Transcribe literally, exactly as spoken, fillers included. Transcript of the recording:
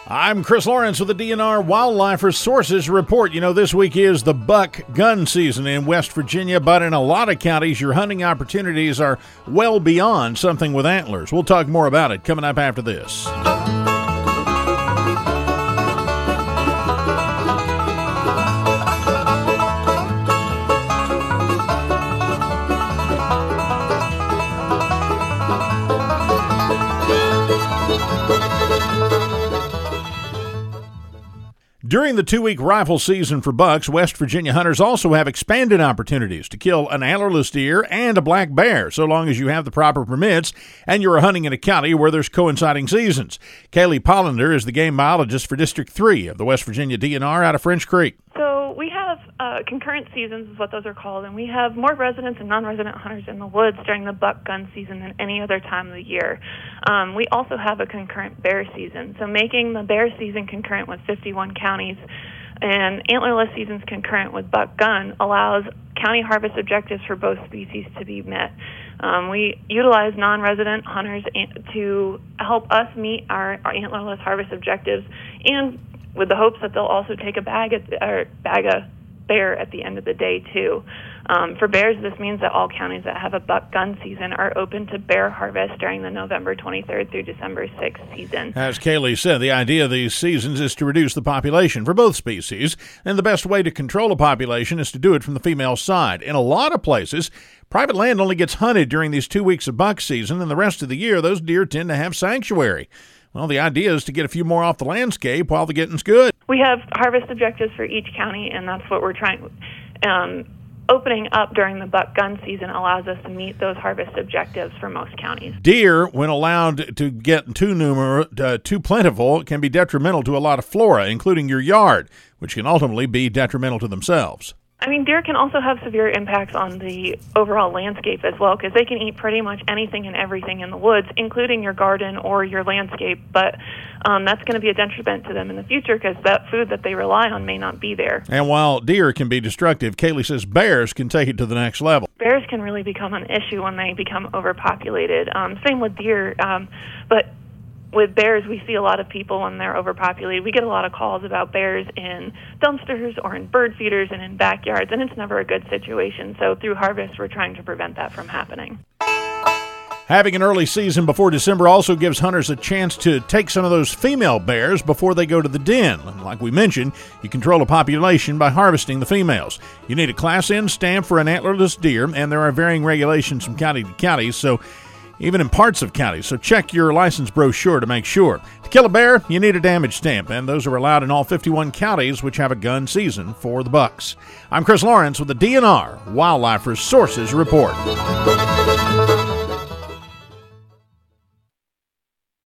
I'm Chris Lawrence with the D N R Wildlife Resources Report. You know, this week is the buck gun season in West Virginia, but in a lot of counties, your hunting opportunities are well beyond something with antlers. We'll talk more about it coming up after this. During the two-week rifle season for bucks, West Virginia hunters also have expanded opportunities to kill an antlerless deer and a black bear, so long as you have the proper permits and you're hunting in a county where there's coinciding seasons. Kaylee Pollender is the game biologist for District three of the West Virginia D N R out of French Creek. So we have uh, concurrent seasons is what those are called, and we have more residents and non-resident hunters in the woods during the buck gun season than any other time of the year. Um, we also have a concurrent bear season, so making the bear season concurrent with fifty-one counties and antlerless seasons concurrent with buck gun allows county harvest objectives for both species to be met. Um, we utilize non-resident hunters to help us meet our, our antlerless harvest objectives, and with the hopes that they'll also take a bag at the, or bag a bear at the end of the day too. Um, for bears, this means that all counties that have a buck gun season are open to bear harvest during the November twenty-third through December sixth season. As Kaylee said, the idea of these seasons is to reduce the population for both species, and the best way to control a population is to do it from the female side. In a lot of places, private land only gets hunted during these two weeks of buck season, and the rest of the year, those deer tend to have sanctuary. Well, the idea is to get a few more off the landscape while the getting's good. We have harvest objectives for each county, and that's what we're trying. Um, opening up during the buck gun season allows us to meet those harvest objectives for most counties. Deer, when allowed to get too numerous, uh, too plentiful, can be detrimental to a lot of flora, including your yard, which can ultimately be detrimental to themselves. I mean, deer can also have severe impacts on the overall landscape as well, because they can eat pretty much anything and everything in the woods, including your garden or your landscape, but um, that's going to be a detriment to them in the future because that food that they rely on may not be there. And while deer can be destructive, Kaylee says bears can take it to the next level. Bears can really become an issue when they become overpopulated. Um, same with deer, um, but with bears, we see a lot of people when they're overpopulated. We get a lot of calls about bears in dumpsters or in bird feeders and in backyards, and it's never a good situation. So through harvest, we're trying to prevent that from happening. Having an early season before December also gives hunters a chance to take some of those female bears before they go to the den. Like we mentioned, you control a population by harvesting the females. You need a Class N stamp for an antlerless deer, and there are varying regulations from county to county, so even in parts of counties, so check your license brochure to make sure. To kill a bear, you need a damage stamp, and those are allowed in all fifty-one counties which have a gun season for the bucks. I'm Chris Lawrence with the D N R Wildlife Resources Report.